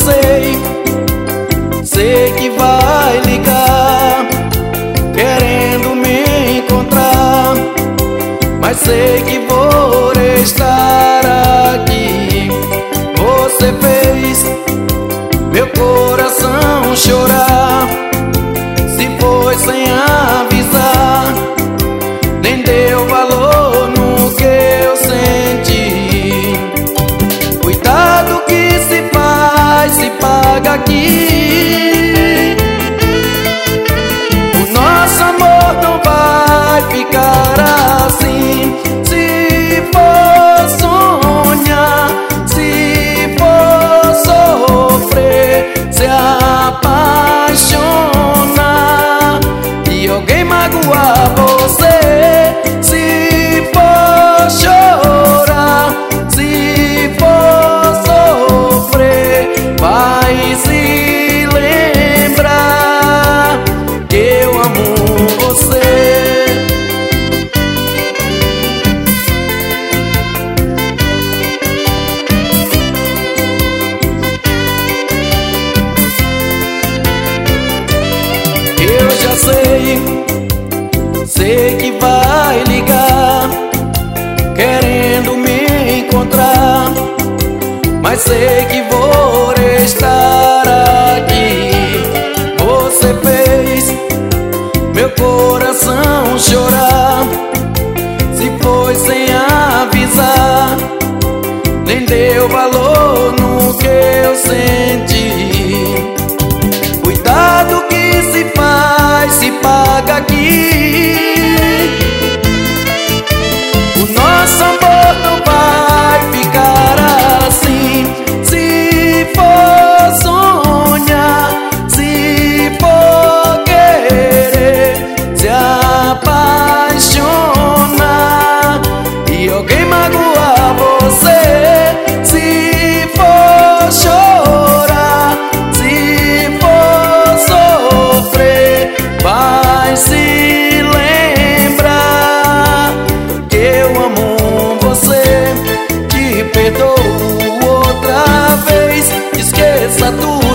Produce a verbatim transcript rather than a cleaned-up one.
sei, sei que vai ligar, querendo me encontrar, mas sei que vou estar aqui. Você fez meu coração chorar, se foi sem avisar, nem deu valor no que eu senti. Cuidado que se faz, se paga aqui. O nosso amor não vai ficar assim. Se for sonhar, se for sofrer, se apaixonar e alguém magoar você, se for chorar, se for sofrer, vai se lembrar que eu amo você. Eu já sei, sei que vai ligar, querendo me encontrar, mas sei que vou estar aqui. Você fez meu coração chorar, se foi sem avisar, nem deu valor no que eu senti. Cuidado que se faz, se paga aqui. O nosso amor não vai ficar assim. Se for sonhar, se for querer, se apaixonar e alguém magoar você, se for chorar, se for sofrer, vai se lembrar que eu amo você. Te perdoo outra vez, esqueça tudo.